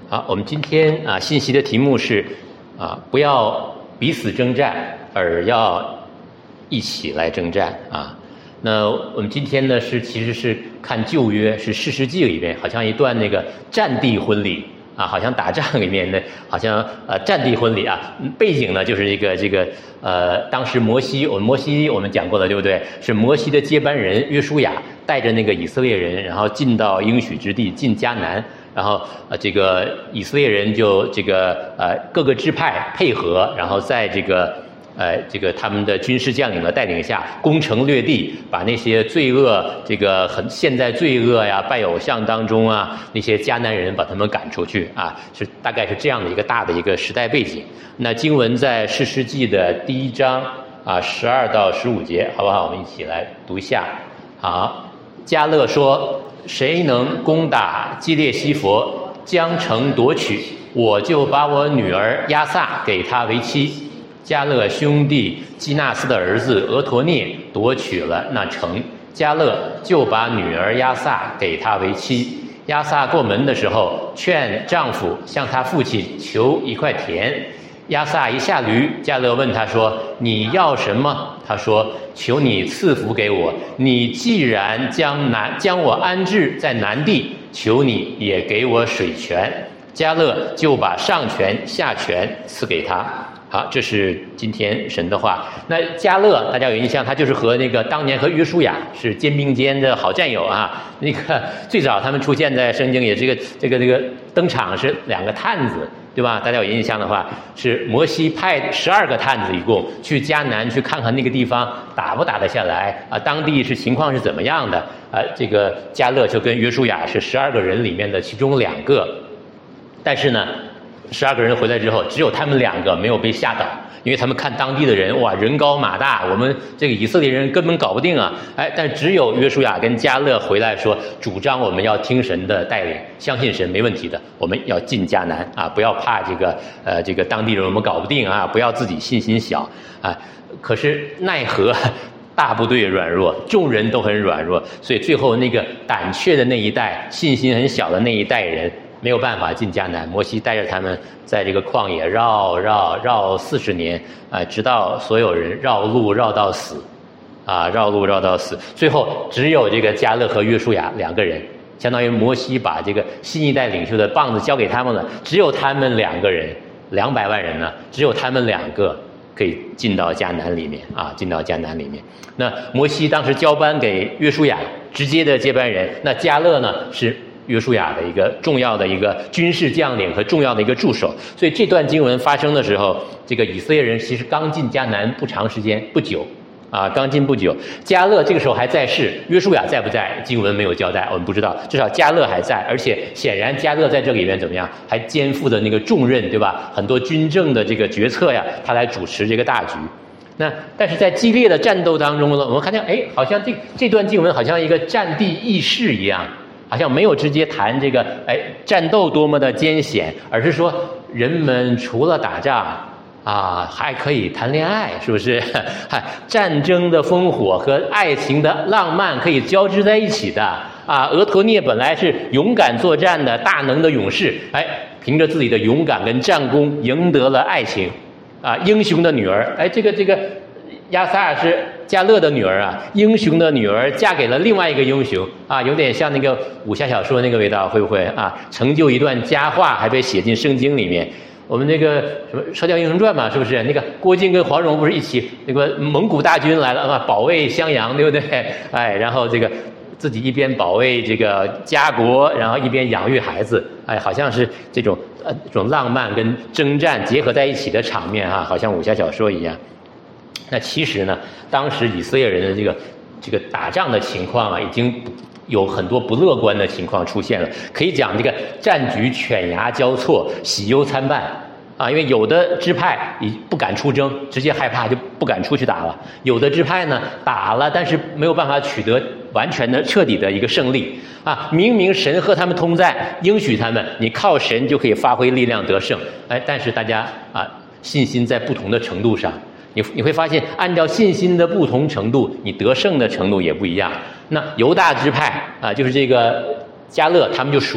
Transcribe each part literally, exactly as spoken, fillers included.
好，我们今天啊信息的题目是啊不要彼此征战，而要一起来征战啊。那我们今天呢是其实是看旧约，是士师记里面好像一段那个战地婚礼啊，好像打仗里面的，好像呃战地婚礼啊，背景呢就是一个这个呃当时摩西，我们摩西我们讲过了对不对？是摩西的接班人约书亚带着那个以色列人，然后进到应许之地，进迦南。然后呃，这个以色列人就这个呃各个支派配合，然后在这个呃这个他们的军事将领的带领下，攻城略地，把那些罪恶这个很现在罪恶呀、拜偶像当中啊那些迦南人把他们赶出去啊，是大概是这样的一个大的一个时代背景。那经文在士师记的第一章啊十二到十五节，好不好？我们一起来读一下。好，迦勒说，谁能攻打基列西弗，将城夺取，我就把我女儿亚撒给他为妻。迦勒兄弟基纳斯的儿子俄陀聂夺取了那城，迦勒就把女儿亚撒给他为妻。亚撒过门的时候，劝丈夫向他父亲求一块田。亚撒一下驴，迦勒问他说，你要什么？他说，求你赐福给我，你既然将南将我安置在南地，求你也给我水泉。迦勒就把上泉下泉赐给他。好，这是今天神的话。那迦勒大家有印象，他就是和那个当年和约书亚是肩并肩的好战友啊。那个最早他们出现在圣经也这个这个这个登场是两个探子，对吧？大家有印象的话，是摩西派十二个探子一共去迦南去看看那个地方打不打得下来啊，当地是情况是怎么样的啊？这个迦勒就跟约书亚是十二个人里面的其中两个，但是呢。十二个人回来之后，只有他们两个没有被吓倒，因为他们看当地的人，哇，人高马大，我们这个以色列人根本搞不定啊！哎，但只有约书亚跟迦勒回来说，主张我们要听神的带领，相信神没问题的，我们要进迦南啊，不要怕这个呃这个当地人我们搞不定啊，不要自己信心小啊。可是奈何大部队软弱，众人都很软弱，所以最后那个胆怯的那一代，信心很小的那一代人。没有办法进迦南，摩西带着他们在这个旷野绕绕绕四十年，啊、呃，直到所有人绕路绕到死，啊，绕路绕到死，最后只有这个迦勒和约书亚两个人，相当于摩西把这个新一代领袖的棒子交给他们了，只有他们两个人，两百万人呢，只有他们两个可以进到迦南里面啊，进到迦南里面。那摩西当时交班给约书亚，直接的接班人，那迦勒呢是。约书亚的一个重要的一个军事将领和重要的一个助手，所以这段经文发生的时候，这个以色列人其实刚进迦南不长时间，不久啊，刚进不久。迦勒这个时候还在世，约书亚在不在？经文没有交代，我们不知道。至少迦勒还在，而且显然迦勒在这里面怎么样，还肩负的那个重任，对吧？很多军政的这个决策呀，他来主持这个大局。那但是在激烈的战斗当中呢，我们看见，哎，好像这这段经文好像一个战地轶事一样。好像没有直接谈这个，哎，战斗多么的艰险，而是说人们除了打仗啊，还可以谈恋爱，是不是？嗨，战争的烽火和爱情的浪漫可以交织在一起的啊。俄陀聂本来是勇敢作战的大能的勇士，哎，凭着自己的勇敢跟战功赢得了爱情啊，英雄的女儿，哎，这个这个亚撒是迦勒的女儿啊，英雄的女儿嫁给了另外一个英雄啊，有点像那个武侠小说那个味道，会不会啊？成就一段佳话，还被写进圣经里面。我们那个什么《射雕英雄传》嘛，是不是？那个郭靖跟黄蓉不是一起那个蒙古大军来了啊，保卫襄阳，对不对？哎，然后这个自己一边保卫这个家国，然后一边养育孩子，哎，好像是这种呃这种浪漫跟征战结合在一起的场面啊，好像武侠小说一样。那其实呢，当时以色列人的这个这个打仗的情况啊，已经有很多不乐观的情况出现了。可以讲这个战局犬牙交错，喜忧参半啊。因为有的支派已不敢出征，直接害怕就不敢出去打了；有的支派呢打了，但是没有办法取得完全的、彻底的一个胜利啊。明明神和他们同在，应许他们，你靠神就可以发挥力量得胜。哎，但是大家啊，信心在不同的程度上。你你会发现，按照信心的不同程度，你得胜的程度也不一样。那犹大支派啊，就是这个迦勒，他们就属于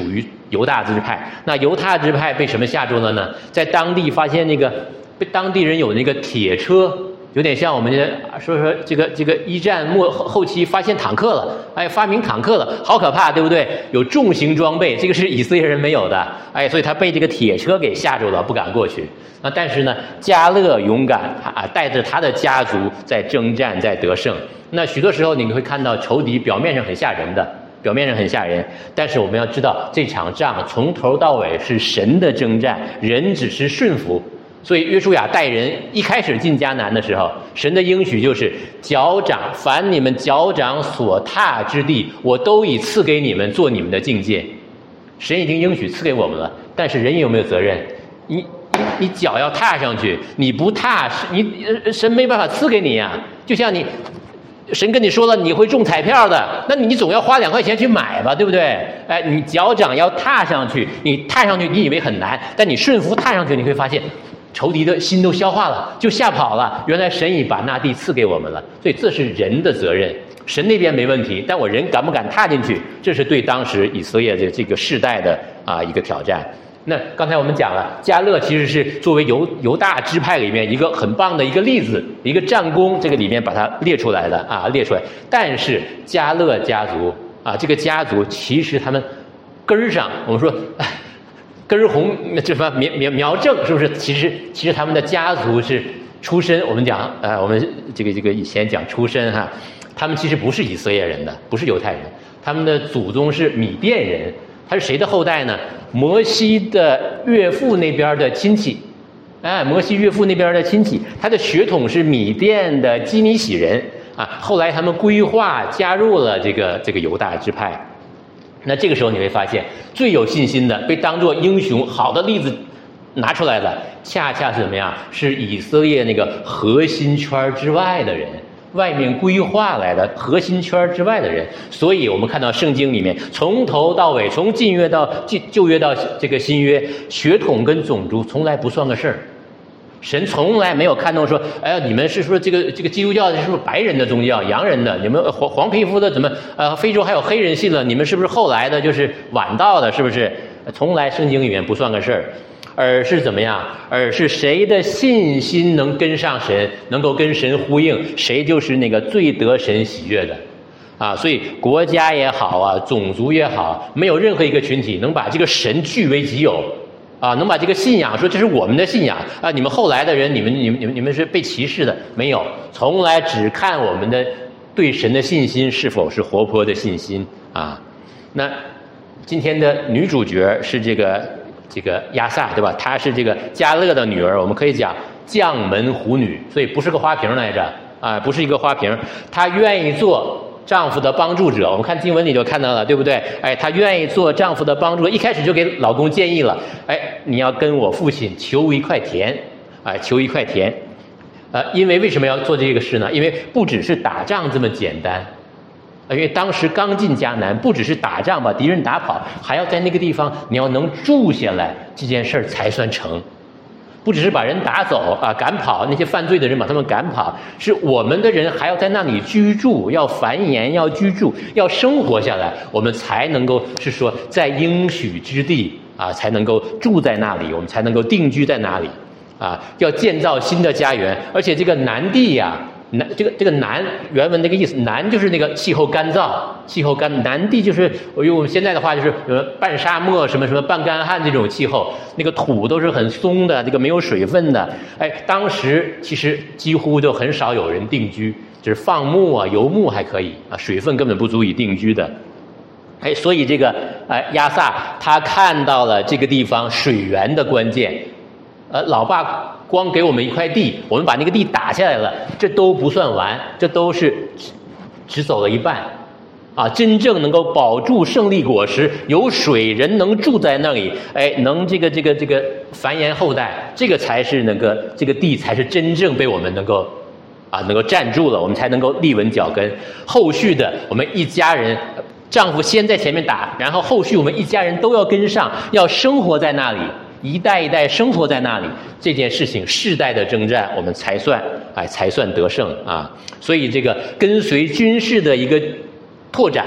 犹大支派。那犹大支派被什么吓住了呢？在当地发现那个被当地人有那个铁车，有点像我们说说这个这个一战末后期发现坦克了，哎，发明坦克了，好可怕，对不对？有重型装备，这个是以色列人没有的，哎，所以他被这个铁车给吓住了，不敢过去。那但是呢，迦勒勇敢啊，带着他的家族在征战，在得胜。那许多时候你会看到仇敌表面上很吓人的，表面上很吓人，但是我们要知道这场仗从头到尾是神的征战，人只是顺服。所以约书亚带人一开始进迦南的时候，神的应许就是脚掌，凡你们脚掌所踏之地，我都已赐给你们做你们的境界。神已经应许赐给我们了，但是人有没有责任？你你脚要踏上去，你不踏，你神没办法赐给你呀、啊。就像你神跟你说了你会中彩票的，那你总要花两块钱去买吧，对不对？哎，你脚掌要踏上去，你踏上去你以为很难，但你顺服踏上去，你会发现仇敌的心都消化了，就吓跑了。原来神已把那地赐给我们了，所以这是人的责任。神那边没问题，但我人敢不敢踏进去，这是对当时以色列的这个世代的啊一个挑战。那刚才我们讲了，迦勒其实是作为犹犹大支派里面一个很棒的一个例子，一个战功，这个里面把它列出来的啊，列出来。但是迦勒家族啊，这个家族其实他们根儿上，我们说，哎，根儿红，这什么苗苗苗正，是不是？其实其实他们的家族是出身，我们讲，呃，我们这个这个以前讲出身哈，他们其实不是以色列人的，不是犹太人，他们的祖宗是米甸人。他是谁的后代呢？摩西的岳父那边的亲戚，哎，摩西岳父那边的亲戚，他的血统是米甸的基尼喜人啊。后来他们归化加入了这个这个犹大支派。那这个时候你会发现，最有信心的，被当作英雄好的例子拿出来的，恰恰是怎么样？是以色列那个核心圈之外的人。外面规划来的核心圈之外的人，所以我们看到圣经里面从头到尾，从近约到旧旧约到这个新约，血统跟种族从来不算个事儿。神从来没有看重说，哎呀，你们是说这个这个基督教是不是白人的宗教，洋人的，你们黄黄皮肤的怎么呃非洲还有黑人信了，你们是不是后来的，就是晚到的，是不是？从来圣经里面不算个事儿。而是怎么样？而是谁的信心能跟上神，能够跟神呼应，谁就是那个最得神喜悦的啊！所以国家也好啊，种族也好，没有任何一个群体能把这个神据为己有啊，能把这个信仰说这是我们的信仰啊！你们后来的人，你们你们你们你们是被歧视的，没有，从来只看我们的对神的信心是否是活泼的信心啊！那今天的女主角是这个。这个亚萨，对吧？她是这个迦勒的女儿，我们可以讲将门虎女，所以不是个花瓶来着啊，不是一个花瓶。她愿意做丈夫的帮助者，我们看经文里就看到了，对不对？哎，她愿意做丈夫的帮助者，一开始就给老公建议了，哎，你要跟我父亲求一块田，哎，求一块田，呃，因为为什么要做这个事呢？因为不只是打仗这么简单。因为当时刚进迦南，不只是打仗把敌人打跑，还要在那个地方你要能住下来，这件事儿才算成。不只是把人打走啊，赶跑那些犯罪的人，把他们赶跑，是我们的人还要在那里居住，要繁衍，要居住，要生活下来，我们才能够是说在应许之地啊，才能够住在那里，我们才能够定居在那里啊，要建造新的家园，而且这个南地呀、啊。南这个这个南原文那个意思，南就是那个气候干燥，气候干南地就是用我们现在的话就是呃半沙漠什么什么半干旱这种气候，那个土都是很松的，这个没有水分的。哎，当时其实几乎就很少有人定居，就是放牧啊、游牧还可以啊，水分根本不足以定居的。哎，所以这个哎亚萨他看到了这个地方水源的关键，呃，老爸。光给我们一块地，我们把那个地打下来了，这都不算完，这都是只只走了一半，啊，真正能够保住胜利果实，有水人能住在那里，哎，能这个这个这个繁衍后代，这个才是那个这个地才是真正被我们能够啊能够站住了，我们才能够立稳脚跟。后续的我们一家人。丈夫先在前面打，然后后续我们一家人都要跟上，要生活在那里，一代一代生活在那里，这件事情世代的征战，我们才算哎才算得胜啊！所以这个跟随军事的一个拓展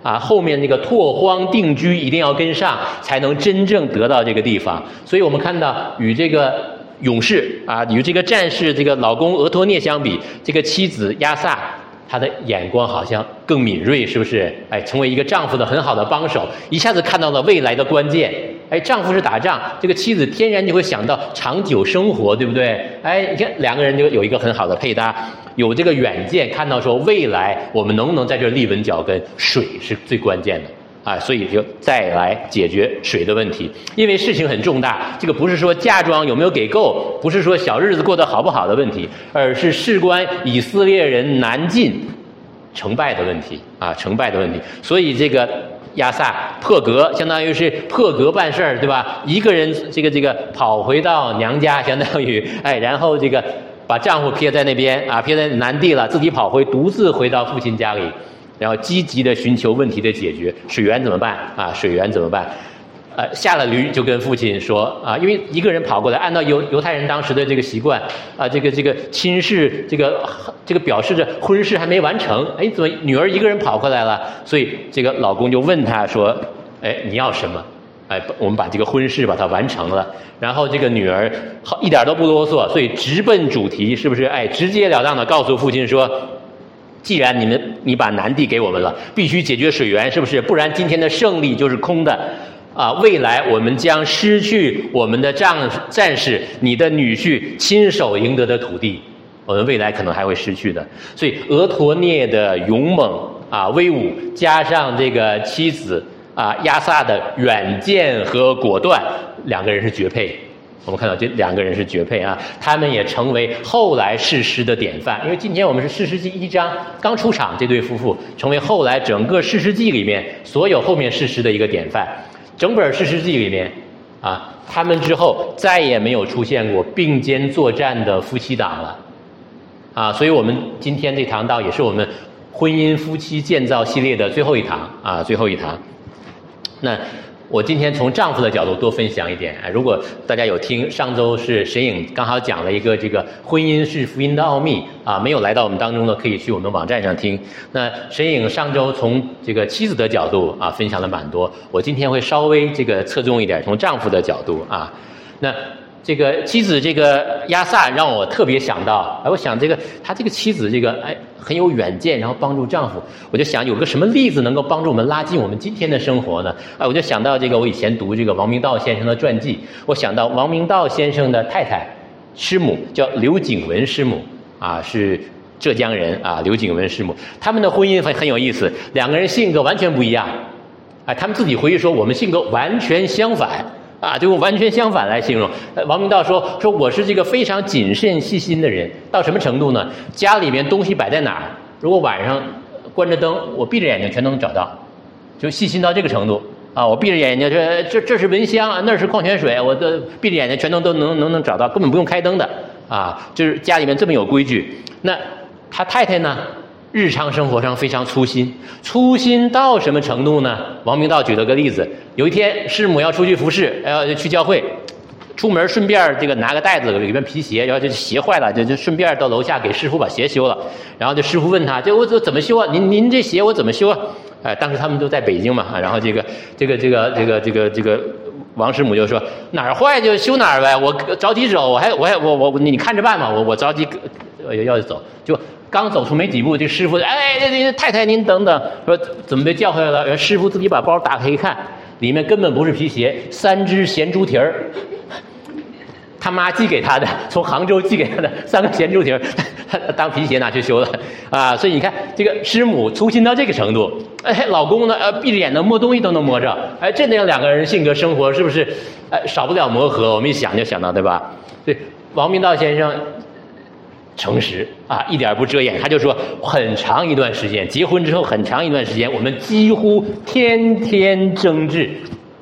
啊，后面那个拓荒定居一定要跟上，才能真正得到这个地方。所以我们看到与这个勇士啊，与这个战士这个老公俄托涅相比，这个妻子亚萨，她的眼光好像更敏锐，是不是？哎，成为一个丈夫的很好的帮手，一下子看到了未来的关键。哎，丈夫是打仗，这个妻子天然就会想到长久生活，对不对？哎，你看两个人就有一个很好的配搭，有这个远见，看到说未来我们能不能在这立稳脚跟，水是最关键的。啊，所以就再来解决水的问题，因为事情很重大，这个不是说嫁妆有没有给够，不是说小日子过得好不好的问题，而是事关以色列人南进成败的问题啊，成败的问题。所以这个亚萨破格，相当于是破格办事儿，对吧？一个人这个这个跑回到娘家，相当于哎，然后这个把丈夫撇在那边啊，撇在南地了，自己跑回，独自回到父亲家里。然后积极的寻求问题的解决，水源怎么办啊？水源怎么办？呃，下了驴就跟父亲说啊，因为一个人跑过来，按照犹犹太人当时的这个习惯啊，这个这个亲事，这个这个表示着婚事还没完成，哎，怎么女儿一个人跑过来了？所以这个老公就问他说，哎，你要什么？哎，我们把这个婚事把它完成了，然后这个女儿好一点都不啰嗦，所以直奔主题，是不是？哎，直截了当的告诉父亲说。既然你们你把南地给我们了，必须解决水源，是不是？不然今天的胜利就是空的，啊！未来我们将失去我们的战战士，你的女婿亲手赢得的土地，我们未来可能还会失去的。所以俄陀涅的勇猛啊、威武，加上这个妻子啊亚萨的远见和果断，两个人是绝配。我们看到这两个人是绝配啊，他们也成为后来士师的典范。因为今天我们是士师记一章刚出场，这对夫妇成为后来整个士师记里面所有后面士师的一个典范。整本士师记里面啊，他们之后再也没有出现过并肩作战的夫妻档了啊，所以我们今天这堂道也是我们婚姻夫妻建造系列的最后一堂啊，最后一堂。那我今天从丈夫的角度多分享一点，如果大家有听，上周是沈颖刚好讲了一个这个婚姻是福音的奥秘啊，没有来到我们当中的可以去我们网站上听。那沈颖上周从这个妻子的角度啊分享了蛮多，我今天会稍微这个侧重一点，从丈夫的角度啊。那这个妻子这个亚萨让我特别想到，哎，我想这个他这个妻子这个哎很有远见，然后帮助丈夫，我就想有个什么例子能够帮助我们拉近我们今天的生活呢？哎，我就想到这个我以前读这个王明道先生的传记，我想到王明道先生的太太师母叫刘景文师母啊，是浙江人啊，刘景文师母，他们的婚姻很很有意思，两个人性格完全不一样，哎，他们自己回忆说我们性格完全相反。啊，就用完全相反来形容。王明道说说我是这个非常谨慎细心的人，到什么程度呢？家里面东西摆在哪儿，如果晚上关着灯，我闭着眼睛全都能找到，就细心到这个程度啊！我闭着眼睛，这这这是蚊香，那是矿泉水，我的闭着眼睛全都都能能能找到，根本不用开灯的啊！就是家里面这么有规矩。那他太太呢？日常生活上非常粗心，粗心到什么程度呢？王明道举了个例子，有一天师母要出去服侍，要去教会，出门顺便这个拿个袋子里边皮鞋，然后这鞋坏了，就就顺便到楼下给师傅把鞋修了。然后这师傅问他，这我这怎么修啊？您您这鞋我怎么修啊？哎，当时他们都在北京嘛，然后这个这个这个这个这个这个王师母就说哪儿坏就修哪儿呗，我着急走，我还我还我我你看着办嘛，我我着急要走就。刚走出没几步，这师傅哎，这这太太您等等，说怎么被叫回来了？师傅自己把包打开一看，里面根本不是皮鞋，三只咸猪蹄儿，他妈寄给他的，从杭州寄给他的三个咸猪蹄儿，他当皮鞋拿去修了啊！所以你看，这个师母粗心到这个程度，哎，老公呢，呃，闭着眼能摸东西都能摸着，哎，这样两个人性格生活是不是，哎，少不了磨合？我们一想就想到，对吧？对，王明道先生。诚实啊，一点不遮掩，他就说很长一段时间，结婚之后很长一段时间，我们几乎天天争执，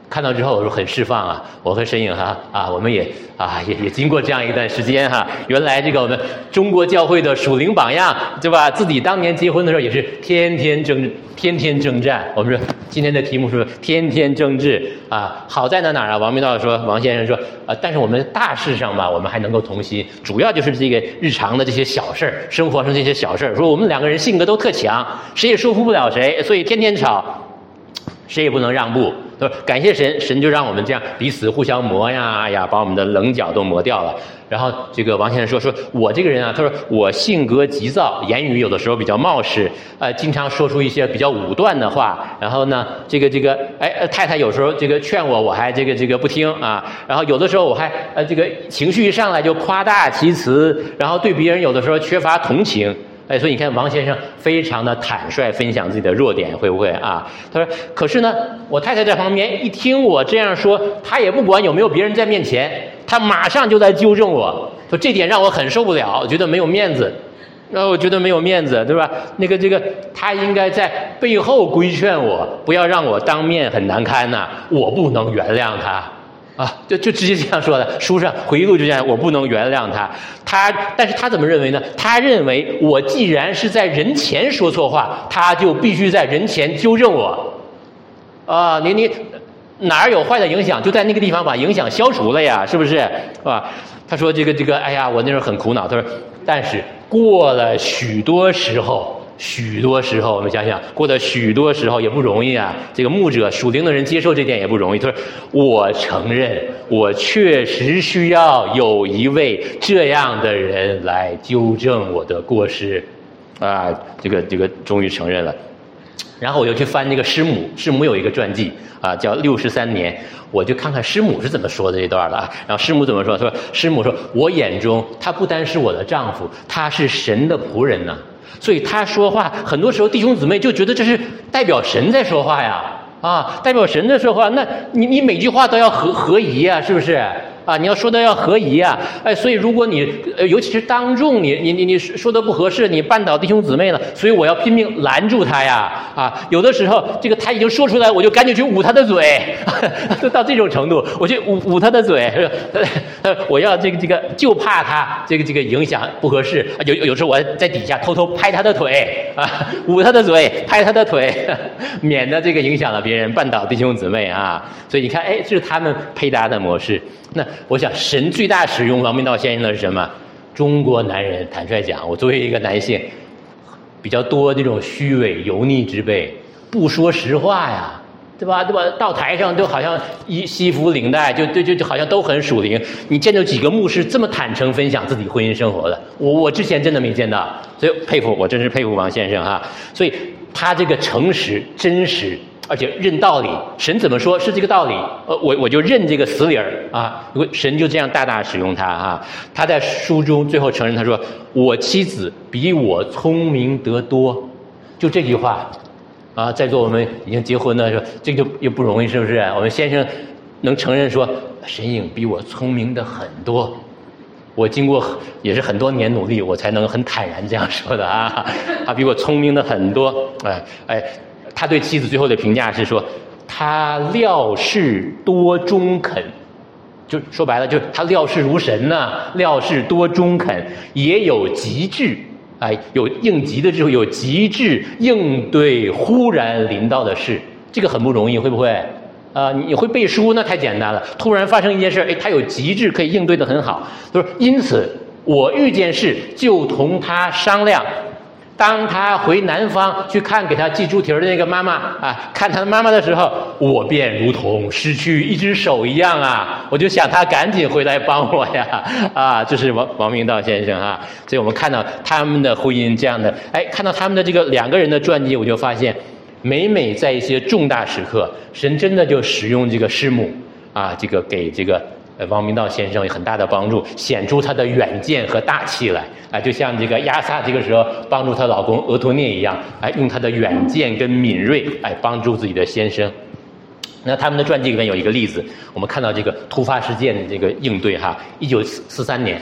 看到之后我说很释放啊，我和沈颖哈啊，我们也啊也也经过这样一段时间哈、啊，原来这个我们中国教会的属灵榜样，对吧？自己当年结婚的时候也是天天征天天征战。我们说今天的题目是天天争执啊，好在呢哪儿啊？王明道说，王先生说啊，但是我们大事上吧，我们还能够同心，主要就是这个日常的这些小事儿，生活上这些小事儿。说我们两个人性格都特强，谁也说服不了谁，所以天天吵，谁也不能让步。对吧？感谢神，神就让我们这样彼此互相磨呀，哎呀，把我们的棱角都磨掉了。然后这个王先生说，说我这个人啊，他说我性格急躁，言语有的时候比较冒失，呃，经常说出一些比较武断的话。然后呢，这个这个，哎，太太有时候这个劝我，我还这个这个不听啊。然后有的时候我还呃这个情绪一上来就夸大其词，然后对别人有的时候缺乏同情。哎，所以你看，王先生非常的坦率分享自己的弱点，会不会啊？他说：“可是呢，我太太在旁边一听我这样说，她也不管有没有别人在面前，她马上就在纠正我，说这点让我很受不了，觉得没有面子。然后我觉得没有面子，对吧？那个这个，她应该在背后规劝我，不要让我当面很难堪呐、啊，我不能原谅她。”啊，就就直接这样说的，书上回忆录就这样，我不能原谅他。他，但是他怎么认为呢？他认为我既然是在人前说错话，他就必须在人前纠正我。啊，你你哪儿有坏的影响，就在那个地方把影响消除了呀，是不是？啊，他说这个这个，哎呀，我那时候很苦恼。他说，但是过了许多时候。许多时候，我们想想，过了许多时候也不容易啊。这个牧者属灵的人接受这点也不容易。他说：“我承认，我确实需要有一位这样的人来纠正我的过失。”啊，这个这个终于承认了。然后我又去翻这个师母，师母有一个传记啊，叫六十三年，我就看看师母是怎么说的这段了啊。然后师母怎么说？说师母说：“我眼中他不单是我的丈夫，他是神的仆人呢。”所以他说话，很多时候弟兄姊妹就觉得这是代表神在说话呀，啊，代表神在说话，那你你每句话都要合合宜啊，是不是？啊，你要说的要合宜啊，哎，所以如果你，呃，尤其是当众你你你你说的不合适，你绊倒弟兄姊妹了，所以我要拼命拦住他呀，啊，有的时候这个他已经说出来，我就赶紧去捂他的嘴，都到这种程度，我去捂捂他的嘴，我要这个这个就怕他这个这个影响不合适，有有时候我在底下偷偷拍他的腿啊，捂他的嘴，拍他的腿，免得这个影响了别人，绊倒弟兄姊妹啊，所以你看，哎，这是他们配搭的模式。那我想，神最大使用王明道先生的是什么？中国男人，坦率讲，我作为一个男性，比较多那种虚伪油腻之辈，不说实话呀，对吧？对吧？到台上都好像一西服领带，就就就就好像都很属灵。你见到几个牧师这么坦诚分享自己婚姻生活的？我我之前真的没见到，所以佩服，我真是佩服王先生哈。所以他这个诚实、真实。而且认道理，神怎么说是这个道理，呃，我我就认这个死理儿啊，神就这样大大使用他啊。他在书中最后承认，他说：“我妻子比我聪明得多。”就这句话啊，在座我们已经结婚的说，这个就也不容易，是不是？我们先生能承认说，沈颖比我聪明的很多。我经过也是很多年努力，我才能很坦然这样说的啊。他比我聪明的很多，哎哎。他对妻子最后的评价是说，他料事多中肯，就说白了，就是他料事如神呐、啊，料事多中肯，也有极致，哎，有应急的时候有极致应对忽然临到的事，这个很不容易，会不会？啊、呃，你会背书那太简单了，突然发生一件事，哎，他有极致可以应对得很好，就是因此我遇见事就同他商量。当他回南方去看给他寄猪蹄儿的那个妈妈啊，看他的妈妈的时候，我便如同失去一只手一样啊！我就想他赶紧回来帮我呀！啊，这是王王明道先生啊。所以我们看到他们的婚姻这样的，哎，看到他们的这个两个人的传记，我就发现，每每在一些重大时刻，神真的就使用这个师母啊，这个给这个。呃，王明道先生有很大的帮助，显出他的远见和大气来，啊、呃，就像这个亚萨这个时候帮助她老公俄托涅一样，哎、呃，用他的远见跟敏锐，哎、呃，帮助自己的先生。那他们的传记里面有一个例子，我们看到这个突发事件的这个应对哈，一九四三年，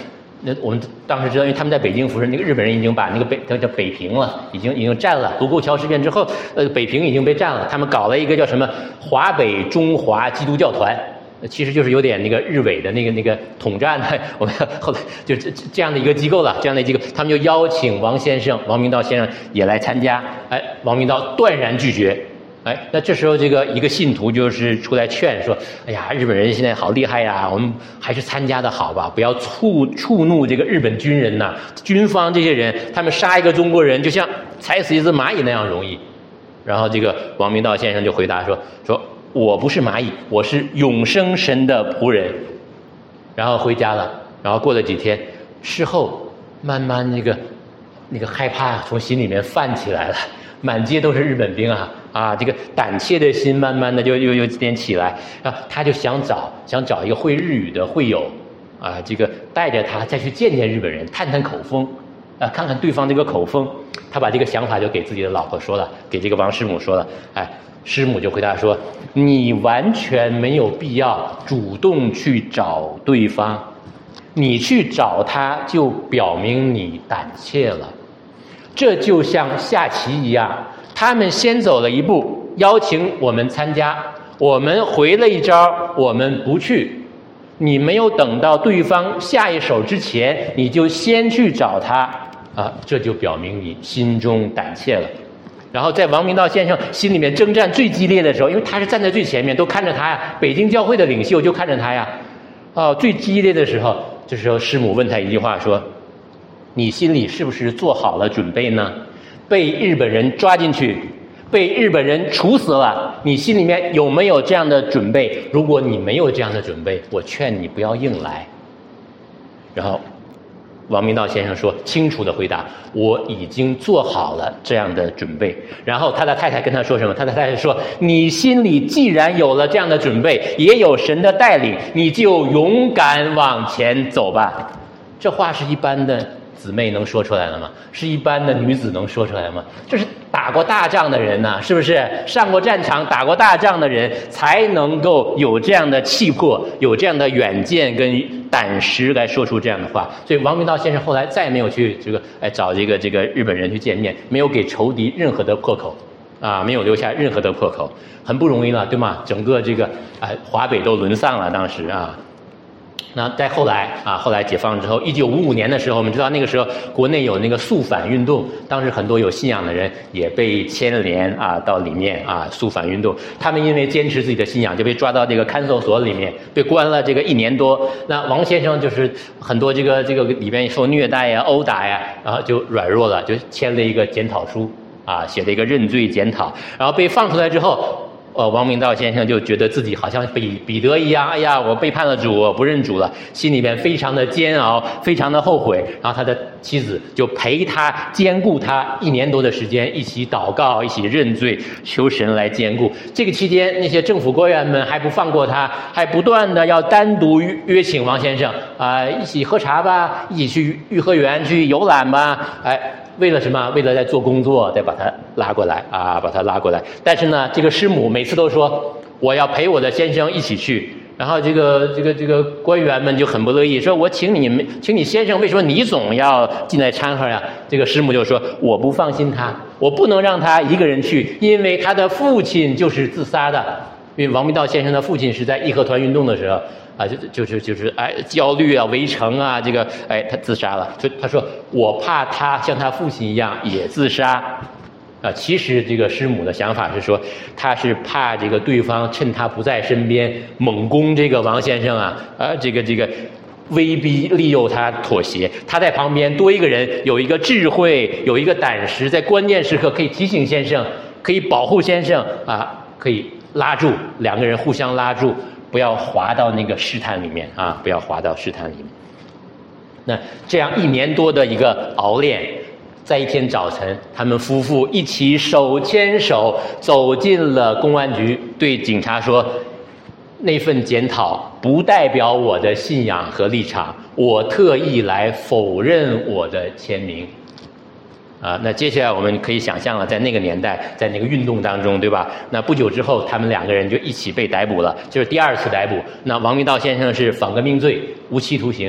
那我们当时知道，因为他们在北京扶持，那个日本人已经把那个北叫北平了，已经已经占了。卢沟桥事件之后，呃，北平已经被占了。他们搞了一个叫什么华北中华基督教团，其实就是有点那个日伪的那个那个统战的。我们后来就这这样的一个机构了，这样的机构，他们就邀请王先生、王明道先生也来参加。哎，王明道断然拒绝。哎，那这时候这个一个信徒就是出来劝说：“哎呀，日本人现在好厉害呀，我们还是参加的好吧，不要触触怒这个日本军人呐，军方这些人，他们杀一个中国人就像踩死一只蚂蚁那样容易。”然后这个王明道先生就回答说：“说我不是蚂蚁，我是永生神的仆人。”然后回家了。然后过了几天，事后慢慢那个那个害怕从心里面泛起来了。满街都是日本兵啊啊！这个胆怯的心慢慢的就又有点起来啊，他就想找想找一个会日语的会友啊，这个带着他再去见见日本人，探探口风啊，看看对方这个口风。他把这个想法就给自己的老婆说了，给这个王师母说了。哎，师母就回答说：“你完全没有必要主动去找对方，你去找他就表明你胆怯了。这就像下棋一样，他们先走了一步，邀请我们参加，我们回了一招，我们不去。你没有等到对方下一手之前，你就先去找他啊，这就表明你心中胆怯了。”然后在王明道先生心里面征战最激烈的时候，因为他是站在最前面，都看着他呀，北京教会的领袖就看着他呀，哦，最激烈的时候，这时候师母问他一句话说：“你心里是不是做好了准备呢？被日本人抓进去，被日本人处死了，你心里面有没有这样的准备？如果你没有这样的准备，我劝你不要硬来。”然后王明道先生说清楚的回答：“我已经做好了这样的准备。”然后他的太太跟他说什么？他的太太说：“你心里既然有了这样的准备，也有神的带领，你就勇敢往前走吧。”这话是一般的姊妹能说出来的吗？是一般的女子能说出来吗？这是打过大仗的人呐、啊，是不是？上过战场、打过大仗的人才能够有这样的气魄，有这样的远见跟胆识来说出这样的话。所以王明道先生后来再也没有去这个哎找这个这个日本人去见面，没有给仇敌任何的破口啊，没有留下任何的破口，很不容易了，对吗？整个这个哎华北都沦丧了，当时啊。那在后来啊，后来解放之后，一九五五年的时候，我们知道那个时候国内有那个肃反运动，当时很多有信仰的人也被牵连啊到里面啊，肃反运动，他们因为坚持自己的信仰，就被抓到这个看守所里面，被关了这个一年多。那王先生就是很多这个这个里面受虐待呀、殴打呀，然后就软弱了，就签了一个检讨书啊，写了一个认罪检讨，然后被放出来之后。呃，王明道先生就觉得自己好像彼彼得一样，哎呀，我背叛了主，我不认主了，心里面非常的煎熬，非常的后悔。然后他的妻子就陪他兼顾他一年多的时间，一起祷告，一起认罪，求神来兼顾。这个期间，那些政府官员们还不放过他，还不断的要单独约请王先生啊、呃，一起喝茶吧，一起去颐和园去游览吧，哎。为了什么？为了在做工作，再把他拉过来啊，把他拉过来。但是呢，这个师母每次都说我要陪我的先生一起去。然后这个这个这个官员们就很不乐意，说我请你们，请你先生，为什么你总要进来掺和呀？这个师母就说我不放心他，我不能让他一个人去，因为他的父亲就是自杀的。因为王明道先生的父亲是在义和团运动的时候。啊，就就是就是哎，焦虑啊，围城啊，这个哎，他自杀了。就他说，我怕他像他父亲一样也自杀。啊，其实这个师母的想法是说，他是怕这个对方趁他不在身边猛攻这个王先生啊，啊，这个这个威逼利诱他妥协。他在旁边多一个人，有一个智慧，有一个胆识，在关键时刻可以提醒先生，可以保护先生啊，可以拉住两个人互相拉住。不要滑到那个试探里面啊！不要滑到试探里面。那这样一年多的一个熬练，在一天早晨，他们夫妇一起手牵手走进了公安局，对警察说：“那份检讨不代表我的信仰和立场，我特意来否认我的签名。”啊，那接下来我们可以想象了，在那个年代，在那个运动当中，对吧？那不久之后，他们两个人就一起被逮捕了，就是第二次逮捕。那王明道先生是反革命罪，无期徒刑；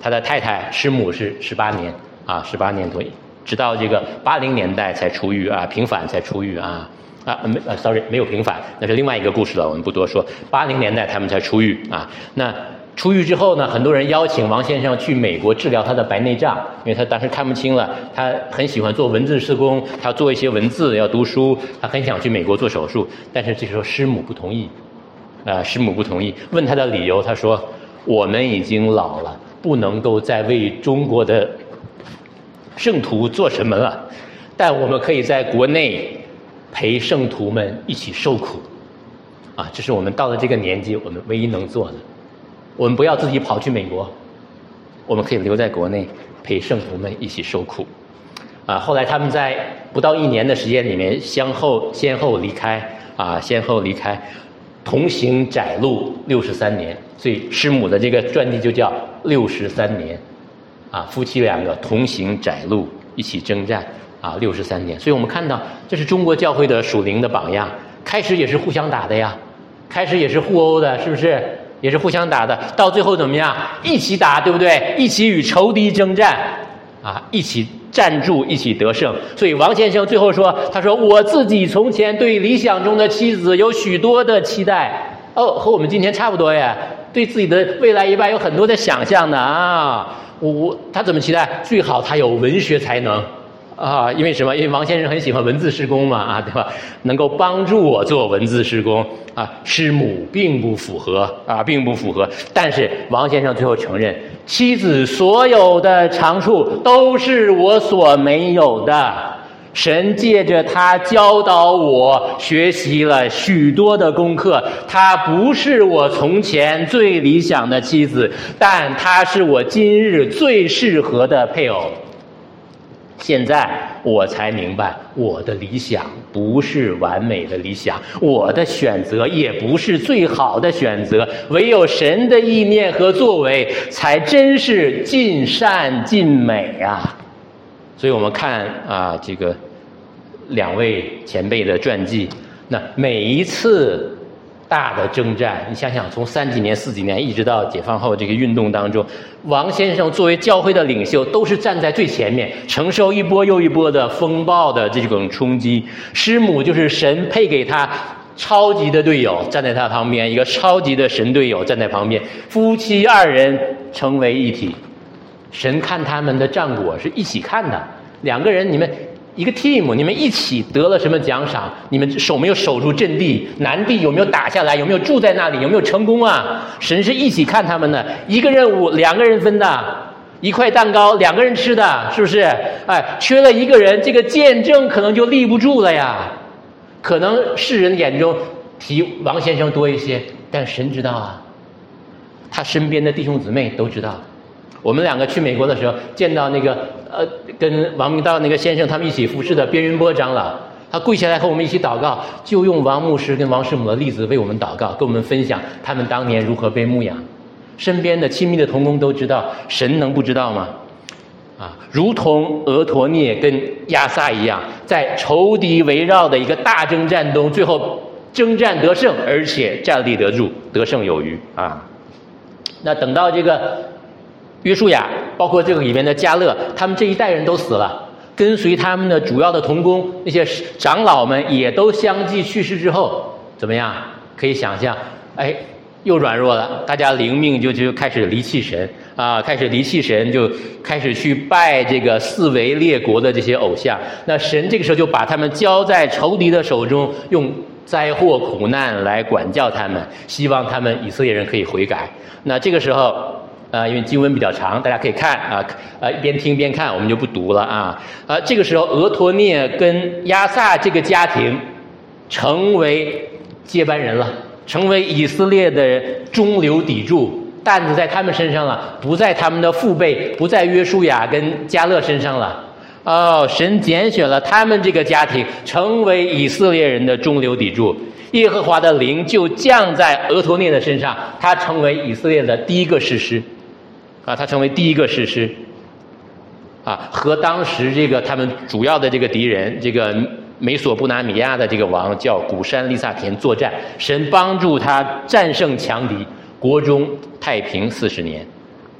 他的太太师母是十八年啊，十八年多，直到这个八零年代才出狱啊，平反才出狱啊啊没呃 sorry 没有平反，那是另外一个故事了，我们不多说。八零年代他们才出狱啊，那出狱之后呢，很多人邀请王先生去美国治疗他的白内障，因为他当时看不清了，他很喜欢做文字施工，他要做一些文字，要读书，他很想去美国做手术，但是这时候师母不同意。啊，师母不同意，问他的理由，他说：“我们已经老了，不能够再为中国的圣徒做什么了，但我们可以在国内陪圣徒们一起受苦。啊，这是我们到了这个年纪，我们唯一能做的。我们不要自己跑去美国，我们可以留在国内陪圣徒们一起受苦。”啊，后来他们在不到一年的时间里面，先后先后离开啊，先后离开。同行窄路六十三年，所以师母的这个传记就叫六十三年，啊，夫妻两个同行窄路，一起征战，啊，六十三年。所以我们看到，这是中国教会的属灵的榜样。开始也是互相打的呀，开始也是互殴的，是不是？也是互相打的，到最后怎么样？一起打，对不对？一起与仇敌征战，啊，一起站住，一起得胜。所以王先生最后说，他说我自己从前对理想中的妻子有许多的期待，哦，和我们今天差不多呀，对自己的未来一半有很多的想象的啊。我我他怎么期待？最好他有文学才能啊，因为什么？因为王先生很喜欢文字施工嘛，啊，对吧？能够帮助我做文字施工啊。师母并不符合啊，并不符合。但是王先生最后承认，妻子所有的长处都是我所没有的。神借着他教导我学习了许多的功课，她不是我从前最理想的妻子，但她是我今日最适合的配偶。现在我才明白，我的理想不是完美的理想，我的选择也不是最好的选择，唯有神的意念和作为才真是尽善尽美啊。所以我们看啊，这个两位前辈的传记，那每一次大的征战，你想想，从三几年、四几年一直到解放后这个运动当中，王先生作为教会的领袖，都是站在最前面，承受一波又一波的风暴的这种冲击。师母就是神配给他超级的队友，站在他旁边，一个超级的神队友站在旁边，夫妻二人成为一体。神看他们的战果是一起看的，两个人你们一个 team， 你们一起得了什么奖赏？你们守没有守住阵地？南地有没有打下来？有没有住在那里？有没有成功啊？神是一起看他们的，一个任务两个人分的，一块蛋糕两个人吃的，是不是？哎，缺了一个人，这个见证可能就立不住了呀。可能世人眼中提王先生多一些，但神知道啊，他身边的弟兄姊妹都知道。我们两个去美国的时候，见到那个呃，跟王明道那个先生他们一起服侍的边云波长老，他跪下来和我们一起祷告，就用王牧师跟王师母的例子为我们祷告，跟我们分享他们当年如何被牧养。身边的亲密的同工都知道，神能不知道吗？啊，如同俄陀涅跟亚撒一样，在仇敌围绕的一个大征战中，最后征战得胜，而且站立得住，得胜有余啊。那等到这个约书亚，包括这个里面的迦勒，他们这一代人都死了，跟随他们的主要的同工那些长老们也都相继去世之后，怎么样？可以想象，哎，又软弱了，大家灵命就就开始离弃神啊，开始离弃神，就开始去拜这个四围列国的这些偶像。那神这个时候就把他们交在仇敌的手中，用灾祸苦难来管教他们，希望他们以色列人可以悔改。那这个时候呃，因为经文比较长，大家可以看啊，呃，一边听一边看，我们就不读了啊。呃，这个时候，俄陀涅跟亚撒这个家庭成为接班人了，成为以色列的中流砥柱，担子在他们身上了，不在他们的父辈，不在约书亚跟迦勒身上了。哦，神拣选了他们这个家庭，成为以色列人的中流砥柱。耶和华的灵就降在俄陀涅的身上，他成为以色列的第一个士师。啊，他成为第一个士师，啊，和当时这个他们主要的这个敌人，这个美索不达米亚的这个王叫古珊利萨田作战，神帮助他战胜强敌，国中太平四十年，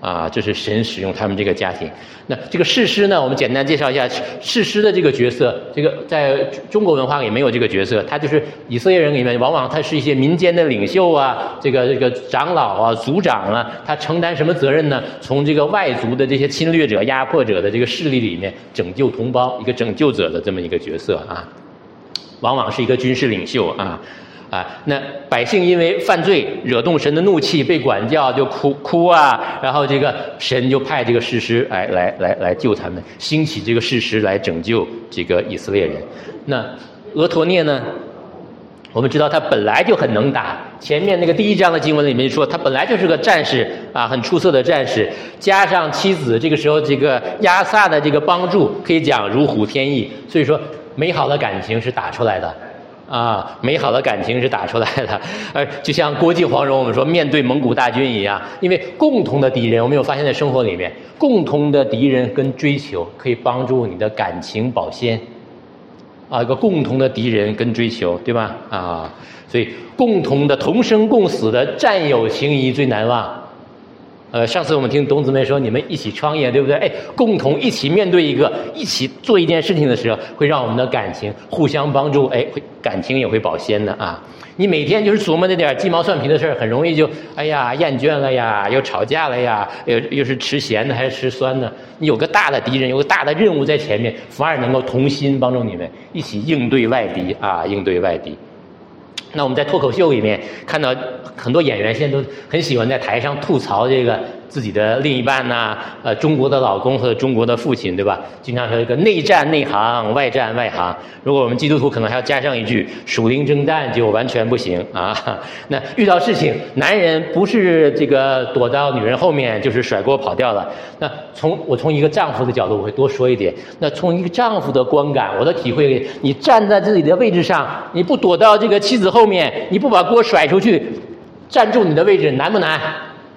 啊，这是神使用他们这个家庭。那这个士师呢，我们简单介绍一下士师的这个角色。这个在中国文化里没有这个角色，他就是以色列人里面，往往他是一些民间的领袖啊，这个这个长老啊、族长啊，他承担什么责任呢？从这个外族的这些侵略者、压迫者的这个势力里面拯救同胞，一个拯救者的这么一个角色啊，往往是一个军事领袖啊。啊，那百姓因为犯罪惹动神的怒气，被管教就哭哭啊，然后这个神就派这个士师来来来来救他们，兴起这个士师来拯救这个以色列人。那俄陀聶呢？我们知道他本来就很能打，前面那个第一章的经文里面说他本来就是个战士啊，很出色的战士，加上妻子这个时候这个亚萨的这个帮助，可以讲如虎添翼，所以说美好的感情是打出来的。啊，美好的感情是打出来的，呃，就像郭靖黄蓉我们说面对蒙古大军一样，因为共同的敌人，我们有发现在生活里面，共同的敌人跟追求可以帮助你的感情保鲜，啊，一个共同的敌人跟追求，对吧？啊，所以共同的同生共死的战友情谊最难忘。呃，上次我们听董姊妹说你们一起创业，对不对？哎，共同一起面对一个，一起做一件事情的时候，会让我们的感情互相帮助，哎，会感情也会保鲜的啊。你每天就是琢磨那点鸡毛蒜皮的事儿，很容易就哎呀厌倦了呀，又吵架了呀，又又是吃咸的还是吃酸的。你有个大的敌人，有个大的任务在前面，反而能够同心帮助你们一起应对外敌啊，应对外敌。那我们在脱口秀里面看到很多演员现在都很喜欢在台上吐槽这个自己的另一半呐、啊，呃，中国的老公和中国的父亲，对吧？经常说一个内战内行，外战外行。如果我们基督徒可能还要加上一句，属灵征战就完全不行啊。那遇到事情，男人不是这个躲到女人后面，就是甩锅跑掉了。那从我从一个丈夫的角度，我会多说一点。那从一个丈夫的观感，我的体会，你站在自己的位置上，你不躲到这个妻子后面，你不把锅甩出去，站住你的位置，难不难？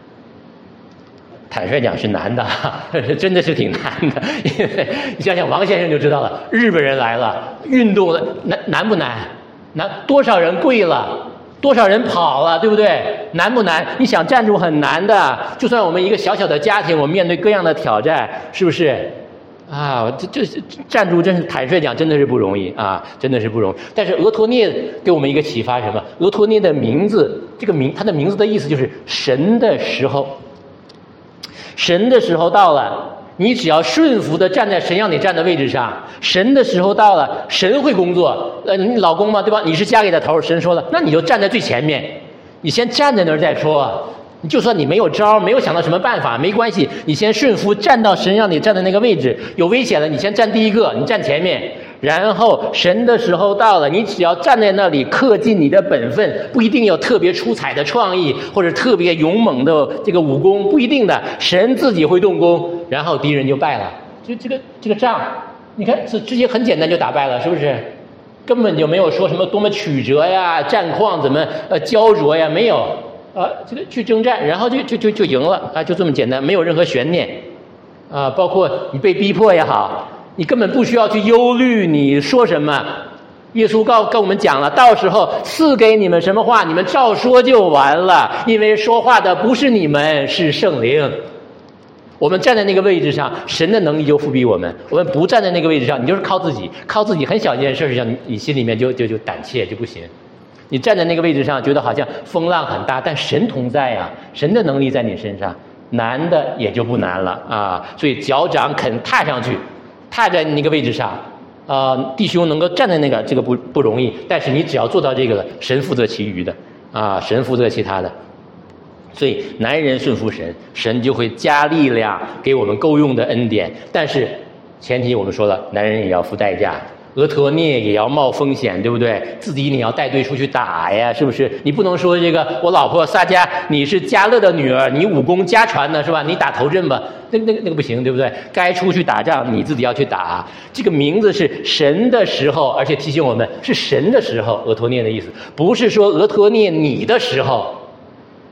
坦率讲是难的，真的是挺难的。因为你想想王先生就知道了，日本人来了，运动难难不难？难多少人跪了，多少人跑了，对不对？难不难？你想站住很难的。就算我们一个小小的家庭，我们面对各样的挑战，是不是？啊，这这站住真是坦率讲，真的是不容易啊，真的是不容易。但是俄陀聶给我们一个启发，什么？俄陀聶的名字，这个名，他的名字的意思就是神的时候。神的时候到了，你只要顺服的站在神让你站的位置上，神的时候到了，神会工作。呃，你老公嘛，对吧？你是家里的头，神说了，那你就站在最前面，你先站在那儿再说。你就算你没有招，没有想到什么办法，没关系，你先顺服，站到神让你站的那个位置，有危险了，你先站第一个，你站前面。然后神的时候到了，你只要站在那里，恪尽你的本分，不一定有特别出彩的创意或者特别勇猛的这个武功，不一定的，神自己会动工，然后敌人就败了。就这个这个仗，你看这直接很简单就打败了，是不是？根本就没有说什么多么曲折呀，战况怎么呃焦灼呀，没有啊，这个去征战，然后就就就就赢了啊，就这么简单，没有任何悬念啊，包括你被逼迫也好。你根本不需要去忧虑你说什么，耶稣告跟我们讲了，到时候赐给你们什么话，你们照说就完了，因为说话的不是你们，是圣灵。我们站在那个位置上，神的能力就赋予我们；我们不站在那个位置上，你就是靠自己，靠自己很小一件事上，你心里面就就就胆怯就不行。你站在那个位置上，觉得好像风浪很大，但神同在呀、啊，神的能力在你身上，难的也就不难了啊。所以脚掌肯踏上去。踏在那个位置上，啊、呃，弟兄能够站在那个，这个不不容易。但是你只要做到这个了，神负责其余的，啊，神负责其他的。所以男人顺服神，神就会加力量给我们够用的恩典。但是前提我们说了，男人也要付代价。俄陀聶也要冒风险，对不对？自己你要带队出去打呀，是不是？你不能说这个我老婆撒迦，你是迦勒的女儿，你武功家传的是吧？你打头阵吧，那那个那个不行，对不对？该出去打仗，你自己要去打。这个名字是神的时候，而且提醒我们是神的时候。俄陀聶的意思不是说俄陀聶你的时候，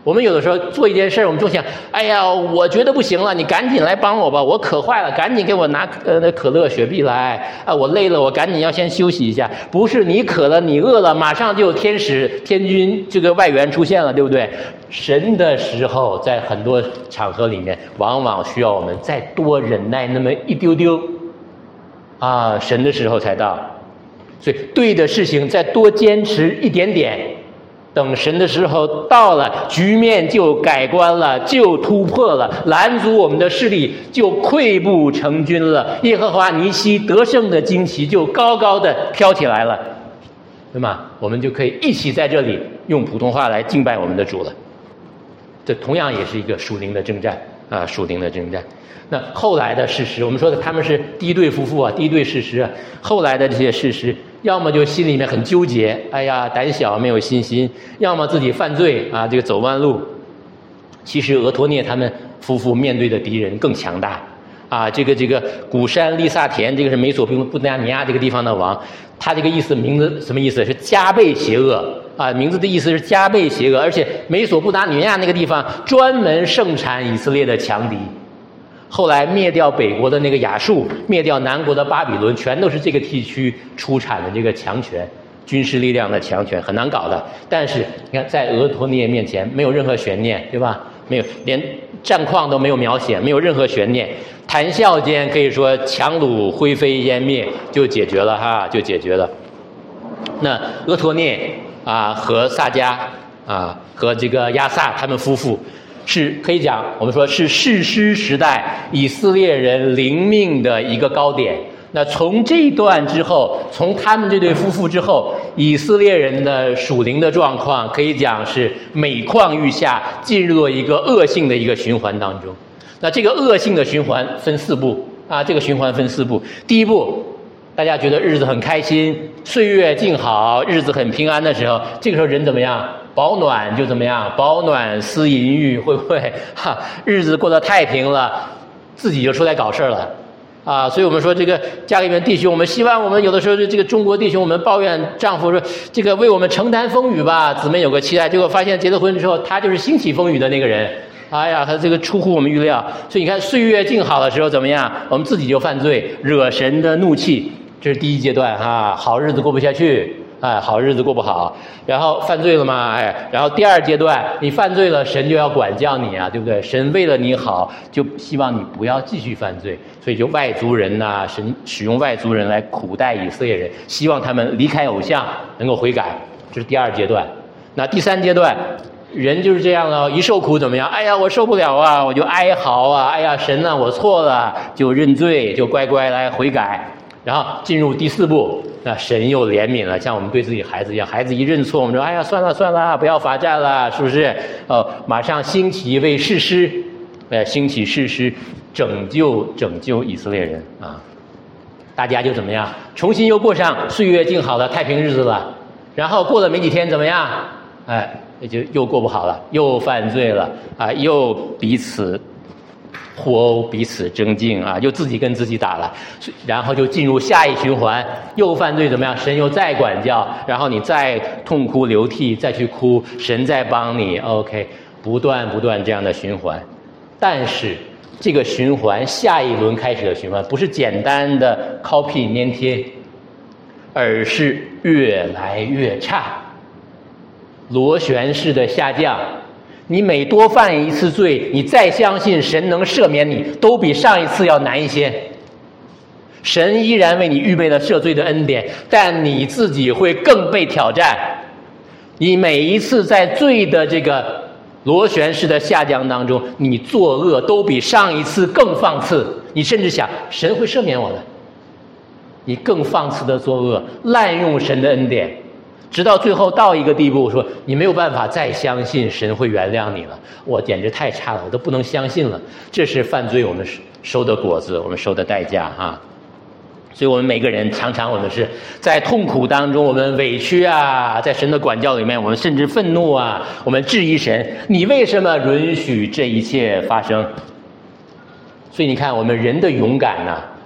我们有的时候做一件事，我们就想，哎呀，我觉得不行了，你赶紧来帮我吧，我渴坏了，赶紧给我拿呃那可乐、雪碧来啊！我累了，我赶紧要先休息一下。不是你渴了，你饿了，马上就有天使、天军这个外援出现了，对不对？神的时候，在很多场合里面，往往需要我们再多忍耐那么一丢丢啊，神的时候才到。所以对的事情再多坚持一点点。等神的时候到了，局面就改观了，就突破了，拦阻我们的势力就溃不成军了。耶和华尼西得胜的旌旗就高高的飘起来了，对吗？我们就可以一起在这里用普通话来敬拜我们的主了。这同样也是一个属灵的征战啊，属灵的征战。那后来的事实，我们说的他们是第一对夫妇啊，第一对事实啊。后来的这些事实，要么就心里面很纠结，哎呀，胆小没有信心；要么自己犯罪啊，这个走弯路。其实俄托涅他们夫妇面对的敌人更强大啊。这个这个古山利萨田，这个是美索不达米亚这个地方的王，他这个意思名字什么意思？是加倍邪恶啊，名字的意思是加倍邪恶，而且美索不达米亚那个地方专门盛产以色列的强敌。后来灭掉北国的那个亚述，灭掉南国的巴比伦，全都是这个地区出产的这个强权，军事力量的强权，很难搞的。但是你看，在俄托涅面前没有任何悬念，对吧？没有，连战况都没有描写，没有任何悬念，谈笑间可以说强弩灰飞烟灭就解决了哈，就解决了。那俄托涅啊和萨迦啊和这个亚萨他们夫妇，是可以讲，我们说是士师时代以色列人灵命的一个高点。那从这一段之后，从他们这对夫妇之后，以色列人的属灵的状况可以讲是每况愈下，进入了一个恶性的一个循环当中。那这个恶性的循环分四步啊，这个循环分四步。第一步，大家觉得日子很开心，岁月静好，日子很平安的时候，这个时候人怎么样？保暖就怎么样？保暖思淫欲，会不会哈？日子过得太平了，自己就出来搞事了啊！所以我们说，这个家里面弟兄，我们希望我们有的时候这个中国弟兄，我们抱怨丈夫说，这个为我们承担风雨吧，姊妹有个期待，结果发现结了婚之后，他就是兴起风雨的那个人。哎呀，他这个出乎我们预料。所以你看，岁月静好的时候怎么样？我们自己就犯罪，惹神的怒气，这是第一阶段哈，好日子过不下去。哎，好日子过不好，然后犯罪了嘛？哎，然后第二阶段，你犯罪了，神就要管教你啊，对不对？神为了你好，就希望你不要继续犯罪，所以就外族人呐、啊，神使用外族人来苦待以色列人，希望他们离开偶像，能够悔改，这是第二阶段。那第三阶段，人就是这样了，一受苦怎么样？哎呀，我受不了啊，我就哀嚎啊，哎呀，神啊，我错了，就认罪，就乖乖来悔改。然后进入第四步，那神又怜悯了，像我们对自己孩子一样，孩子一认错，我们说哎呀算了算了，不要罚站了，是不是？哦，马上兴起一位士师，呃，兴起士师，拯救拯救以色列人啊！大家就怎么样？重新又过上岁月静好的太平日子了。然后过了没几天怎么样？哎，就又过不好了，又犯罪了啊，又彼此互殴，彼此争竞啊，又自己跟自己打了，然后就进入下一循环，又犯罪怎么样？神又再管教，然后你再痛哭流涕，再去哭，神再帮你 ，OK， 不断不断这样的循环。但是这个循环下一轮开始的循环，不是简单的 copy 粘贴，而是越来越差，螺旋式的下降。你每多犯一次罪，你再相信神能赦免你，都比上一次要难一些。神依然为你预备了赦罪的恩典，但你自己会更被挑战。你每一次在罪的这个螺旋式的下降当中，你作恶都比上一次更放肆，你甚至想神会赦免我的，你更放肆的作恶，滥用神的恩典，直到最后到一个地步，说你没有办法再相信神会原谅你了，我简直太差了，我都不能相信了。这是犯罪我们收的果子，我们收的代价哈。所以我们每个人常常我们是在痛苦当中，我们委屈啊，在神的管教里面，我们甚至愤怒啊，我们质疑神，你为什么允许这一切发生？所以你看，我们人的勇敢呢、啊，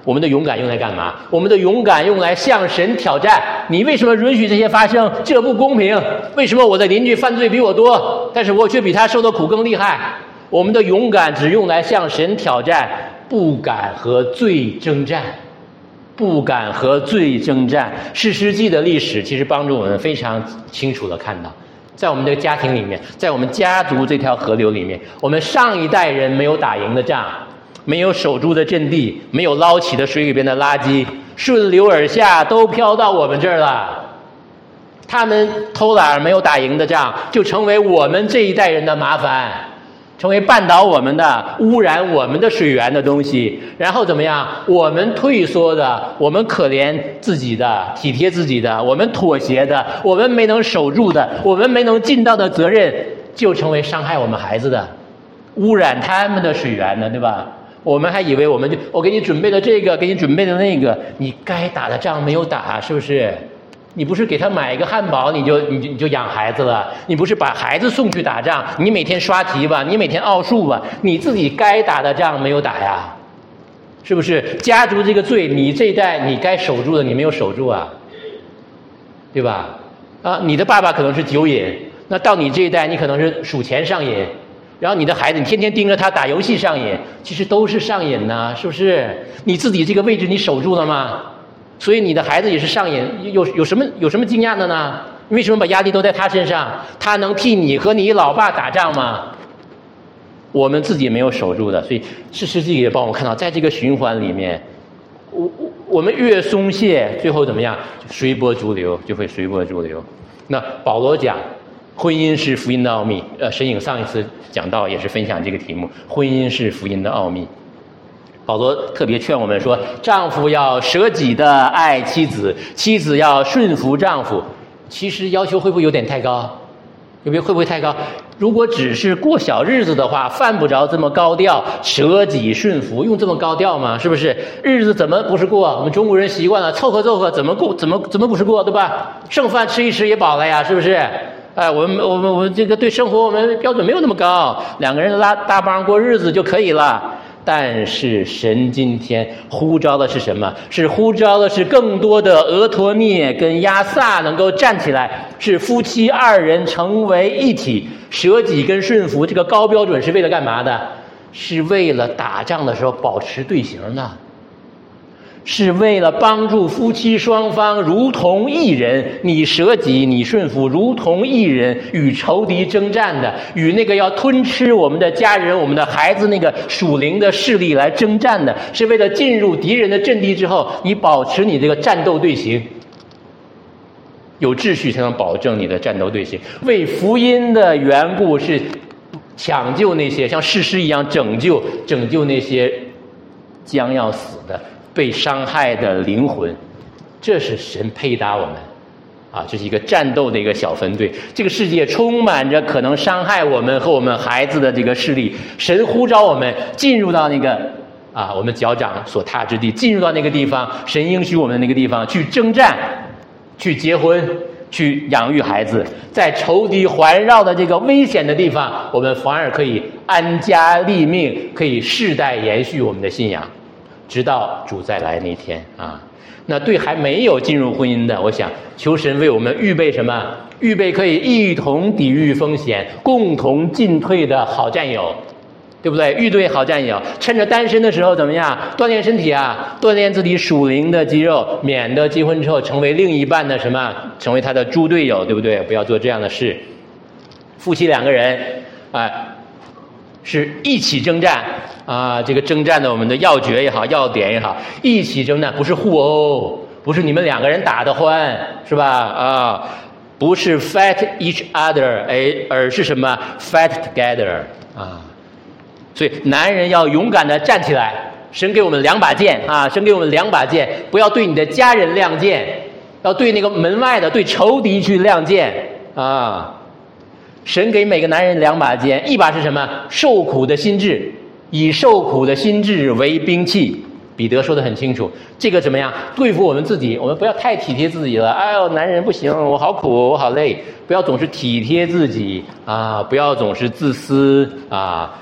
我们的勇敢用来干嘛？我们的勇敢用来向神挑战。你为什么允许这些发生？这不公平。为什么我的邻居犯罪比我多，但是我却比他受的苦更厉害？我们的勇敢只用来向神挑战，不敢和罪征战，不敢和罪征战。士师记的历史其实帮助我们非常清楚地看到，在我们这个家庭里面，在我们家族这条河流里面，我们上一代人没有打赢的仗，没有守住的阵地，没有捞起的水里边的垃圾，顺流而下都飘到我们这儿了。他们偷懒没有打赢的仗，就成为我们这一代人的麻烦，成为绊倒我们的、污染我们的水源的东西。然后怎么样？我们退缩的，我们可怜自己的、体贴自己的，我们妥协的，我们没能守住的，我们没能尽到的责任，就成为伤害我们孩子的、污染他们的水源的，对吧？我们还以为我们就我给你准备了这个，给你准备了那个，你该打的仗没有打，是不是？你不是给他买一个汉堡，你就你就你就养孩子了？你不是把孩子送去打仗？你每天刷题吧，你每天奥数吧，你自己该打的仗没有打呀？是不是？家族这个罪，你这一代你该守住的你没有守住啊，对吧？啊，你的爸爸可能是酒瘾，那到你这一代，你可能是数钱上瘾。然后你的孩子，你天天盯着他打游戏上瘾，其实都是上瘾呐，是不是？你自己这个位置你守住了吗？所以你的孩子也是上瘾，有有什么有什么惊讶的呢？为什么把压力都在他身上？他能替你和你老爸打仗吗？我们自己没有守住的，所以士师记也帮我们看到，在这个循环里面，我我我们越松懈，最后怎么样？随波逐流，就会随波逐流。那保罗讲。婚姻是福音的奥秘，呃，神影上一次讲到也是分享这个题目，婚姻是福音的奥秘。保罗特别劝我们说，丈夫要舍己的爱妻子，妻子要顺服丈夫。其实要求会不会有点太高？有没有会不会太高？如果只是过小日子的话，犯不着这么高调，舍己顺服，用这么高调吗？是不是？日子怎么不是过？我们中国人习惯了凑合凑合，怎么过？怎么怎么不是过？对吧？剩饭吃一吃也饱了呀，是不是？哎，我们我们我们这个对生活我们标准没有那么高，两个人拉大帮过日子就可以了。但是神今天呼召的是什么？是呼召的是更多的俄陀涅跟亚萨能够站起来，是夫妻二人成为一体，舍己跟顺服。这个高标准是为了干嘛的？是为了打仗的时候保持队形的。是为了帮助夫妻双方如同一人，你舍己你顺服，如同一人与仇敌征战的，与那个要吞吃我们的家人我们的孩子那个属灵的势力来征战的，是为了进入敌人的阵地之后，你保持你这个战斗队形，有秩序才能保证你的战斗队形。为福音的缘故，是抢救那些像士师一样拯救拯救那些将要死的被伤害的灵魂。这是神配搭我们啊，这是一个战斗的一个小分队。这个世界充满着可能伤害我们和我们孩子的这个势力，神呼召我们进入到那个啊我们脚掌所踏之地，进入到那个地方，神应许我们的那个地方去征战，去结婚，去养育孩子。在仇敌环绕的这个危险的地方，我们反而可以安家立命，可以世代延续我们的信仰，直到主再来那天啊。那对还没有进入婚姻的，我想求神为我们预备什么？预备可以一同抵御风险，共同进退的好战友，对不对？预对好战友，趁着单身的时候怎么样？锻炼身体啊，锻炼自己属灵的肌肉，免得结婚之后成为另一半的什么？成为他的猪队友，对不对？不要做这样的事。夫妻两个人啊、呃，是一起征战啊，这个征战的我们的要诀也好，要点也好，一起征战，不是互殴，不是你们两个人打得欢，是吧？啊，不是 fight each other， 哎，而是什么 fight together 啊。所以男人要勇敢的站起来，神给我们两把剑啊，神给我们两把剑，不要对你的家人亮剑，要对那个门外的，对仇敌去亮剑啊。神给每个男人两把剑，一把是什么？受苦的心志，以受苦的心志为兵器。彼得说得很清楚，这个怎么样对付我们自己？我们不要太体贴自己了。哎呦，男人不行，我好苦，我好累。不要总是体贴自己啊，不要总是自私啊。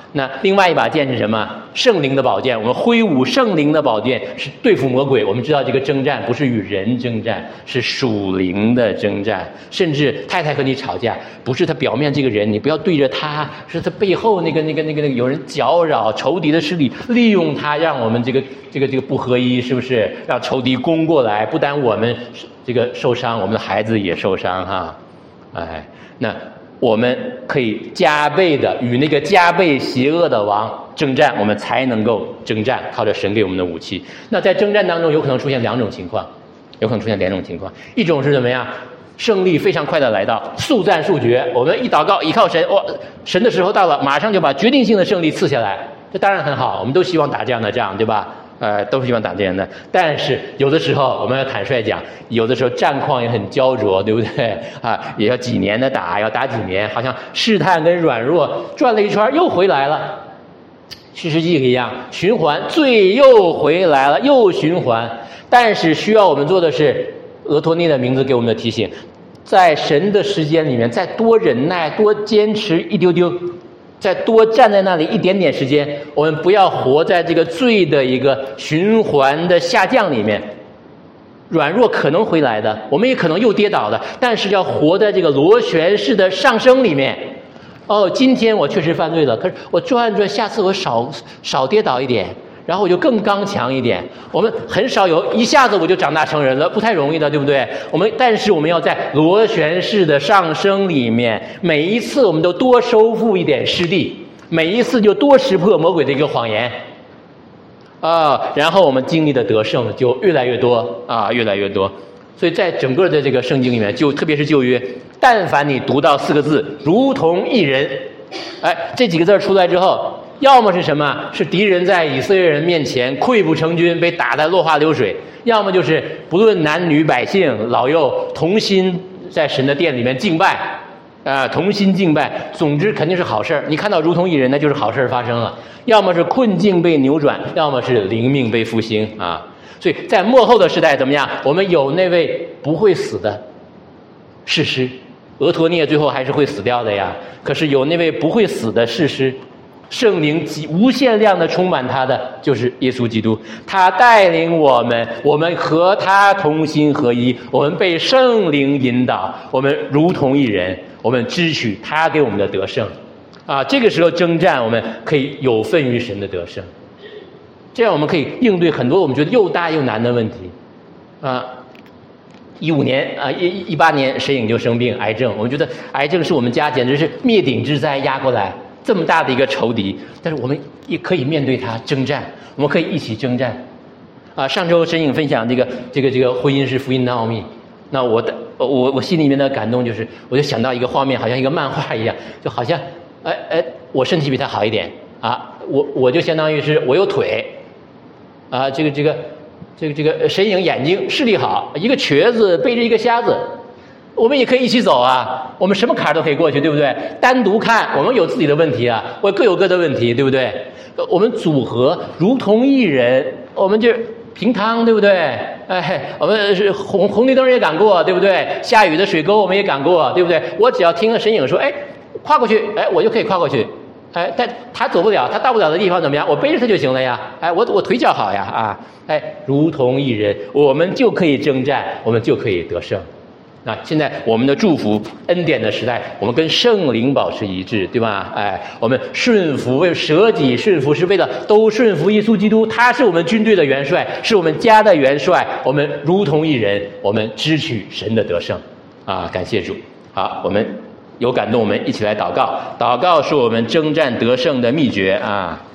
那另外一把剑是什么？圣灵的宝剑。我们挥舞圣灵的宝剑是对付魔鬼。我们知道这个征战不是与人征战，是属灵的征战。甚至太太和你吵架，不是他表面这个人，你不要对着他，是他背后那个那个那个那个有人搅扰仇敌的势力，利用他让我们这个这个这个不合一，是不是？让仇敌攻过来，不但我们这个受伤，我们的孩子也受伤哈。哎，那我们可以加倍的与那个加倍邪恶的王征战，我们才能够征战，靠着神给我们的武器。那在征战当中有可能出现两种情况，有可能出现两种情况。一种是怎么样？胜利非常快的来到，速战速决，我们一祷告依靠神，哇，神的时候到了，马上就把决定性的胜利赐下来，这当然很好，我们都希望打这样的仗，对吧？呃，都是希望打这样的。但是有的时候我们要坦率讲，有的时候战况也很焦灼，对不对啊？也要几年的打，要打几年，好像试探跟软弱转了一圈又回来了。士师记一样，循环，罪又回来了，又循环。但是需要我们做的是，俄托涅的名字给我们的提醒，在神的时间里面，再多忍耐，多坚持一丢丢，再多站在那里一点点时间，我们不要活在这个罪的一个循环的下降里面。软弱可能回来的，我们也可能又跌倒的，但是要活在这个螺旋式的上升里面。哦，今天我确实犯罪了，可是我转转，下次我少少跌倒一点，然后我就更刚强一点。我们很少有一下子我就长大成人了，不太容易的，对不对？我们但是我们要在螺旋式的上升里面，每一次我们都多收复一点失地，每一次就多识破魔鬼的一个谎言啊，然后我们经历的得胜就越来越多啊，越来越多。所以在整个的这个圣经里面，就特别是旧约，但凡你读到四个字如同一人，哎，这几个字出来之后，要么是什么？是敌人在以色列人面前溃不成军，被打得落花流水；要么就是不论男女百姓老幼，同心在神的殿里面敬拜，啊、呃，同心敬拜。总之肯定是好事儿。你看到如同一人，那就是好事发生了。要么是困境被扭转，要么是灵命被复兴啊。所以在末后的时代怎么样？我们有那位不会死的士师，俄陀涅最后还是会死掉的呀。可是有那位不会死的士师，圣灵无限量的充满他的就是耶稣基督，他带领我们，我们和他同心合一，我们被圣灵引导，我们如同一人，我们支取他给我们的得胜啊！这个时候征战，我们可以有份于神的得胜。这样我们可以应对很多我们觉得又大又难的问题，啊，一五年啊一一八年沈颖就生病癌症，我们觉得癌症是我们家简直是灭顶之灾压过来，这么大的一个仇敌，但是我们也可以面对它征战，我们可以一起征战，啊，上周沈颖分享这个这个这个婚姻是福音的奥秘，那我的我我心里面的感动就是，我就想到一个画面，好像一个漫画一样，就好像哎哎我身体比他好一点啊，我我就相当于是我有腿。啊，这个这个，这个这个神影眼睛视力好，一个瘸子背着一个瞎子，我们也可以一起走啊，我们什么坎儿都可以过去，对不对？单独看，我们有自己的问题啊，我各有各的问题，对不对？我们组合如同一人，我们就平汤，对不对？哎，我们是红红绿灯也赶过，对不对？下雨的水沟我们也赶过，对不对？我只要听了神影说，哎，跨过去，哎，我就可以跨过去。哎，但他走不了，他到不了的地方怎么样？我背着他就行了呀！哎，我我腿脚好呀！啊，哎，如同一人，我们就可以征战，我们就可以得胜。那现在我们的祝福恩典的时代，我们跟圣灵保持一致，对吧？哎，我们顺服，为舍己顺服，是为了都顺服耶稣基督，他是我们军队的元帅，是我们家的元帅。我们如同一人，我们支取神的得胜。啊，感谢主！好，我们。有感动，我们一起来祷告。祷告是我们征战得胜的秘诀啊！